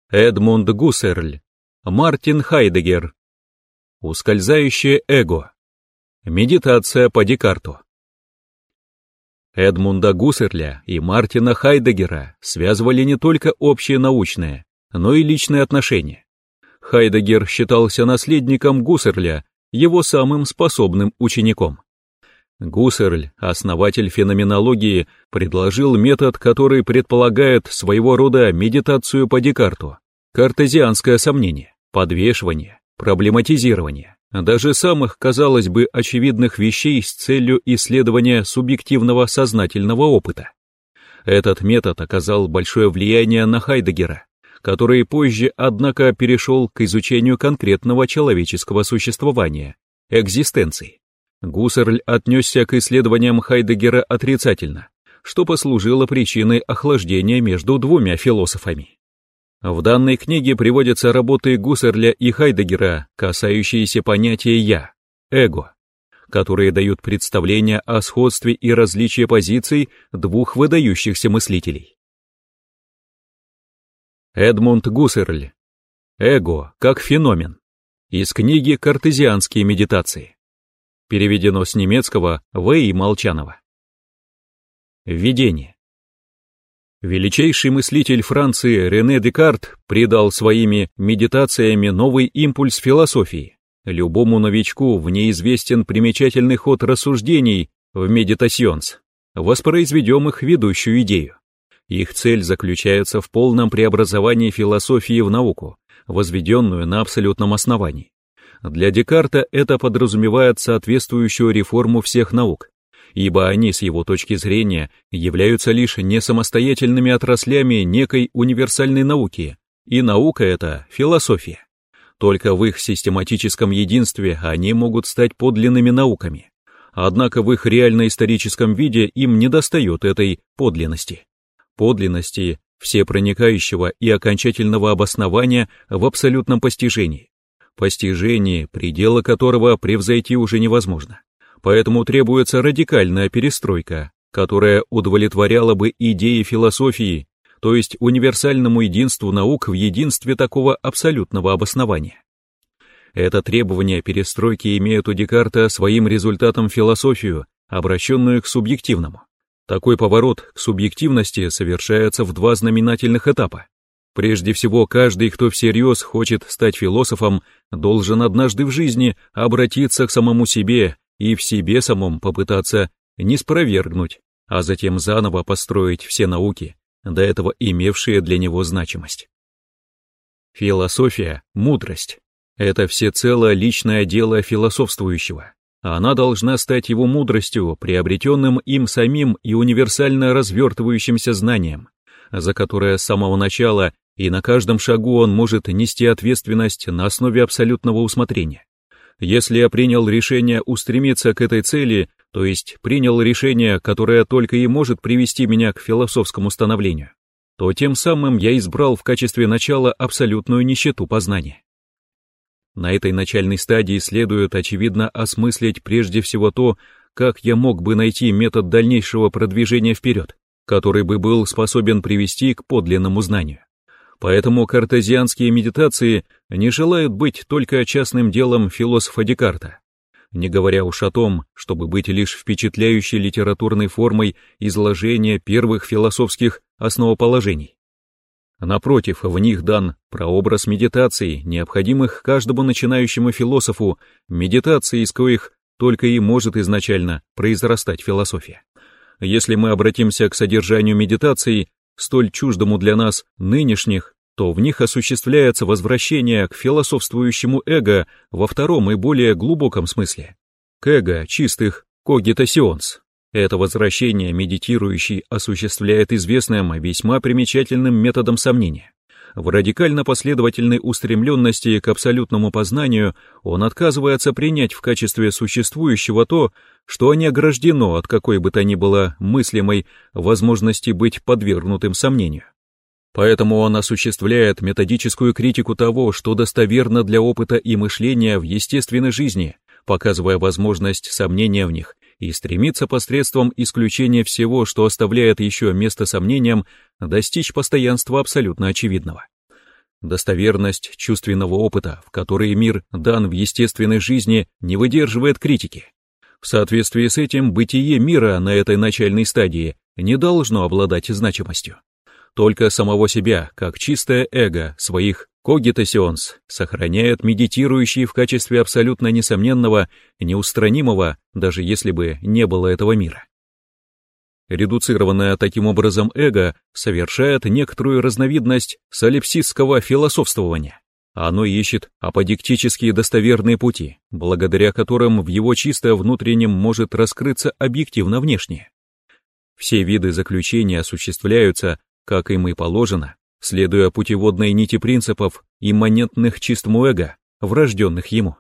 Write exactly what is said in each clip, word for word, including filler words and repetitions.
Эдмунд Гуссерль, Мартин Хайдеггер. Ускользающее эго. Медитация по Декарту. Эдмунда Гуссерля и Мартина Хайдеггера связывали не только общее научное, но и личные отношения. Хайдеггер считался наследником Гуссерля, его самым способным учеником. Гуссерль, основатель феноменологии, предложил метод, который предполагает своего рода медитацию по Декарту, картезианское сомнение, подвешивание, проблематизирование, даже самых, казалось бы, очевидных вещей с целью исследования субъективного сознательного опыта. Этот метод оказал большое влияние на Хайдеггера, который позже, однако, перешел к изучению конкретного человеческого существования, экзистенции. Гуссерль отнесся к исследованиям Хайдеггера отрицательно, что послужило причиной охлаждения между двумя философами. В данной книге приводятся работы Гуссерля и Хайдеггера, касающиеся понятия «я», «эго», которые дают представление о сходстве и различии позиций двух выдающихся мыслителей. Эдмунд Гуссерль. Эго как феномен. Из книги «Картезианские медитации». Переведено с немецкого В. И. Молчанова. Введение. Величайший мыслитель Франции Рене Декарт придал своими медитациями новый импульс философии. Любому новичку в ней известен примечательный ход рассуждений в «Медитационс», воспроизведем их ведущую идею. Их цель заключается в полном преобразовании философии в науку, возведенную на абсолютном основании. Для Декарта это подразумевает соответствующую реформу всех наук, ибо они, с его точки зрения, являются лишь несамостоятельными отраслями некой универсальной науки, и наука эта — философия. Только в их систематическом единстве они могут стать подлинными науками, однако в их реально-историческом виде им недостает этой подлинности. Подлинности всепроникающего и окончательного обоснования в абсолютном постижении. Постижение, предела которого превзойти уже невозможно. Поэтому требуется радикальная перестройка, которая удовлетворяла бы идее философии, то есть универсальному единству наук в единстве такого абсолютного обоснования. Это требование перестройки имеет у Декарта своим результатом философию, обращенную к субъективному. Такой поворот к субъективности совершается в два знаменательных этапа. Прежде всего, каждый, кто всерьез хочет стать философом, должен однажды в жизни обратиться к самому себе и в себе самом попытаться не спровергнуть, а затем заново построить все науки, до этого имевшие для него значимость. Философия — мудрость. Это всецело личное дело философствующего. Она должна стать его мудростью, приобретенным им самим и универсально развертывающимся знанием, за которое с самого начала и на каждом шагу он может нести ответственность на основе абсолютного усмотрения. Если я принял решение устремиться к этой цели, то есть принял решение, которое только и может привести меня к философскому становлению, то тем самым я избрал в качестве начала абсолютную нищету познания. На этой начальной стадии следует, очевидно, осмыслить прежде всего то, как я мог бы найти метод дальнейшего продвижения вперед, который бы был способен привести к подлинному знанию. Поэтому картезианские медитации не желают быть только частным делом философа Декарта, не говоря уж о том, чтобы быть лишь впечатляющей литературной формой изложения первых философских основоположений. Напротив, в них дан прообраз медитаций, необходимых каждому начинающему философу, медитации, из коих только и может изначально произрастать философия. Если мы обратимся к содержанию медитаций, столь чуждому для нас нынешних, то в них осуществляется возвращение к философствующему эго во втором и более глубоком смысле, к эго чистых когитационс. Это возвращение медитирующий осуществляет известным, весьма примечательным методом сомнения. В радикально-последовательной устремленности к абсолютному познанию он отказывается принять в качестве существующего то, что не ограждено от какой бы то ни было мыслимой возможности быть подвергнутым сомнению. Поэтому он осуществляет методическую критику того, что достоверно для опыта и мышления в естественной жизни, показывая возможность сомнения в них, и стремится посредством исключения всего, что оставляет еще место сомнениям, достичь постоянства абсолютно очевидного. достоверность чувственного опыта, в который мир дан в естественной жизни, не выдерживает критики. В соответствии с этим бытие мира на этой начальной стадии не должно обладать значимостью. Только самого себя, как чистое эго своих cogitations, сохраняет медитирующий в качестве абсолютно несомненного, неустранимого, даже если бы не было этого мира. Редуцированное таким образом эго совершает некоторую разновидность солипсистского философствования. Оно ищет аподектические достоверные пути, благодаря которым в его чисто внутреннем может раскрыться объективно внешнее. Все виды заключения осуществляются, как им и положено, следуя путеводной нити принципов, имманентных чистому эго, врожденных ему.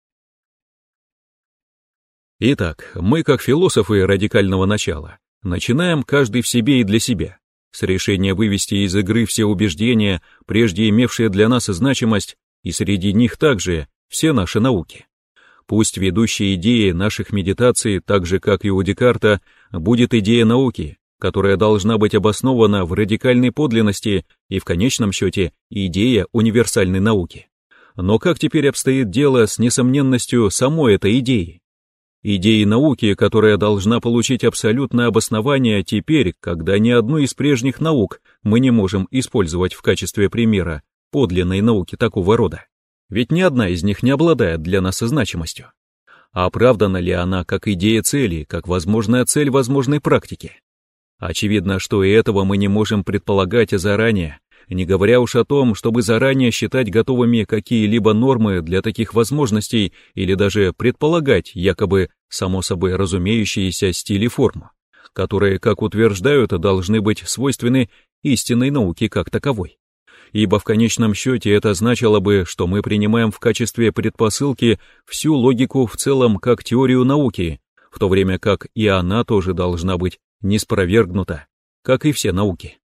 Итак, мы, как философы радикального начала, начинаем каждый в себе и для себя, с решения вывести из игры все убеждения, прежде имевшие для нас значимость, и среди них также все наши науки. Пусть ведущей идеей наших медитаций, так же как и у Декарта, будет идея науки, которая должна быть обоснована в радикальной подлинности и в конечном счете идея универсальной науки. Но как теперь обстоит дело с несомненностью самой этой идеи? Идеи науки, которая должна получить абсолютное обоснование теперь, когда ни одну из прежних наук мы не можем использовать в качестве примера подлинной науки такого рода. Ведь ни одна из них не обладает для нас значимостью. А оправдана ли она как идея цели, как возможная цель возможной практики? Очевидно, что и этого мы не можем предполагать заранее, не говоря уж о том, чтобы заранее считать готовыми какие-либо нормы для таких возможностей или даже предполагать якобы само собой разумеющиеся стили форм, которые, как утверждают, должны быть свойственны истинной науке как таковой. Ибо в конечном счете это значило бы, что мы принимаем в качестве предпосылки всю логику в целом как теорию науки, в то время как и она тоже должна быть не спровергнута, как и все науки.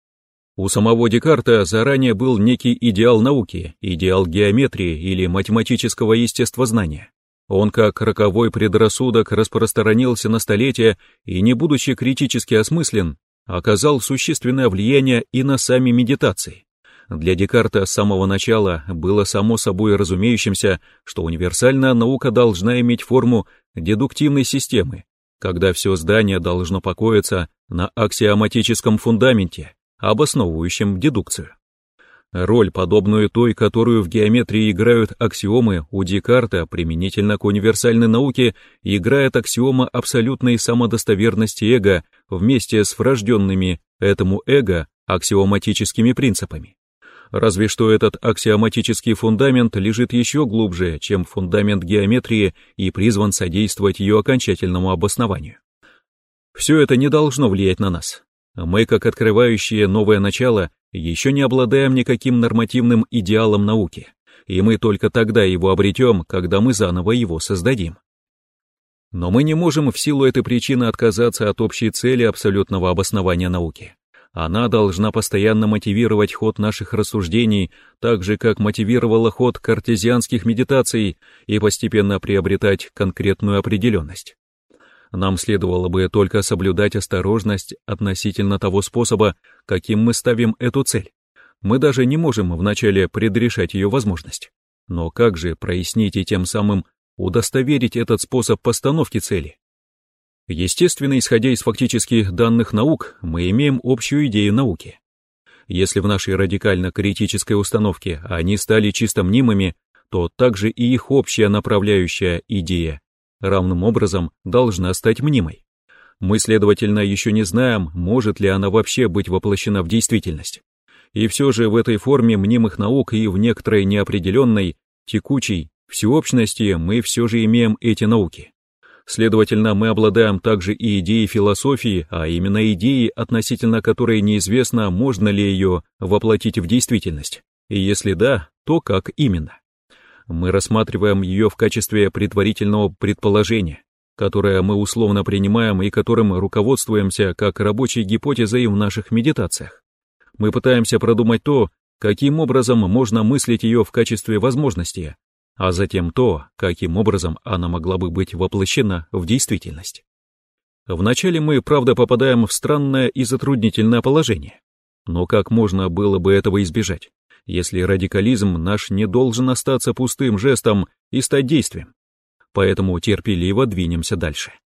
У самого Декарта заранее был некий идеал науки, идеал геометрии или математического естествознания. Он как роковой предрассудок распространился на столетия и, не будучи критически осмыслен, оказал существенное влияние и на сами медитации. Для Декарта с самого начала было само собой разумеющимся, что универсальная наука должна иметь форму дедуктивной системы, когда все здание должно покоиться на аксиоматическом фундаменте, обосновывающем дедукцию. Роль, подобную той, которую в геометрии играют аксиомы, у Декарта применительно к универсальной науке играет аксиома абсолютной самодостоверности эго вместе с врожденными этому эго аксиоматическими принципами. Разве что этот аксиоматический фундамент лежит еще глубже, чем фундамент геометрии и призван содействовать ее окончательному обоснованию. Все это не должно влиять на нас. Мы, как открывающие новое начало, еще не обладаем никаким нормативным идеалом науки, и мы только тогда его обретем, когда мы заново его создадим. Но мы не можем в силу этой причины отказаться от общей цели абсолютного обоснования науки. Она должна постоянно мотивировать ход наших рассуждений, так же, как мотивировала ход картезианских медитаций, и постепенно приобретать конкретную определенность. Нам следовало бы только соблюдать осторожность относительно того способа, каким мы ставим эту цель. Мы даже не можем вначале предрешать ее возможность. Но как же прояснить и тем самым удостоверить этот способ постановки цели? Естественно, исходя из фактических данных наук, мы имеем общую идею науки. Если в нашей радикально-критической установке они стали чисто мнимыми, то также и их общая направляющая идея равным образом должна стать мнимой. Мы, следовательно, еще не знаем, может ли она вообще быть воплощена в действительность. И все же в этой форме мнимых наук и в некоторой неопределенной, текучей всеобщности мы все же имеем эти науки. Следовательно, мы обладаем также и идеей философии, а именно идеей, относительно которой неизвестно, можно ли ее воплотить в действительность, и если да, то как именно. Мы рассматриваем ее в качестве предварительного предположения, которое мы условно принимаем и которым руководствуемся как рабочей гипотезой в наших медитациях. Мы пытаемся продумать то, каким образом можно мыслить ее в качестве возможности, а затем то, каким образом она могла бы быть воплощена в действительность. Вначале мы, правда, попадаем в странное и затруднительное положение. Но как можно было бы этого избежать? если радикализм наш не должен остаться пустым жестом и стать действием. Поэтому терпеливо двинемся дальше.